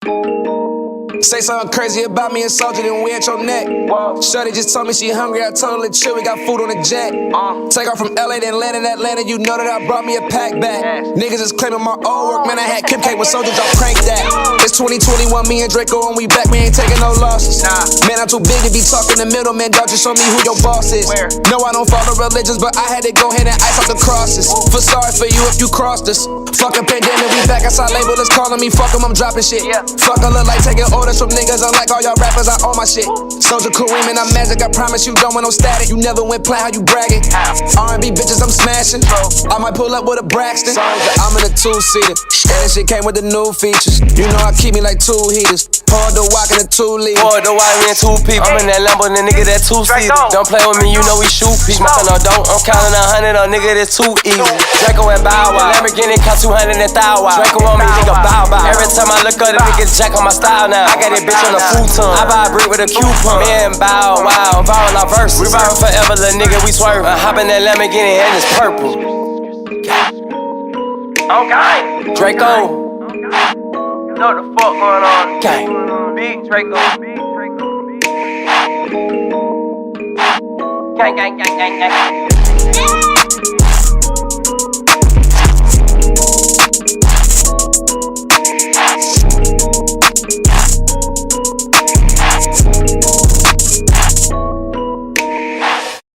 Say something crazy about me and Soldier, then we at your neck. Shorty just told me she hungry, I told her to chill, we got food on the jet. Take off from LA, then land in Atlanta, you know that I brought me a pack back. Niggas is claiming my old work, man, I had Kim K with Soldier, y'all crank that. It's 2021, me and Draco, and we back, we ain't taking no losses. Man, I'm too big to be talking the middle, man, dog, just show me who your boss is. No, I don't follow religions, but I had to go ahead and ice off the crosses. Feel sorry for you if you crossed us. Fuck a pandemic, we back, outside label is calling me, fuck 'em, I'm dropping shit. Fuck a look like taking orders from niggas, unlike all y'all rappers, I own my shit. Soldier Kareem and I'm magic, I promise you don't want no static. You never went play, how you bragging? R&B bitches, I'm smashing. I might pull up with a Braxton. I'm in a two-seater, and this shit came with the new features. You know I keep me like two heaters. Pour the walk in a 2-liter. Pour the wine in 2 people. I'm in that Lambo, the nigga that 2-seater. Don't play with me, you know we shoot people. Smoking or don't, I'm counting 100 on nigga that's too easy. Draco and Bow Wow, Lamborghini cost 200 and thou wow. Draco on me, nigga bow bow. Every time I look up, the nigga jack on my style now. I got that bitch on the futon. I buy a brick with a coupon. Me and Bow Wow, viral our verses. We viral forever, little nigga, we swerve. I hop in that Lamborghini and it's purple. Okay. Draco. Know what the fuck going on? Gang. Big Draco. Gang, gang, gang, gang, gang.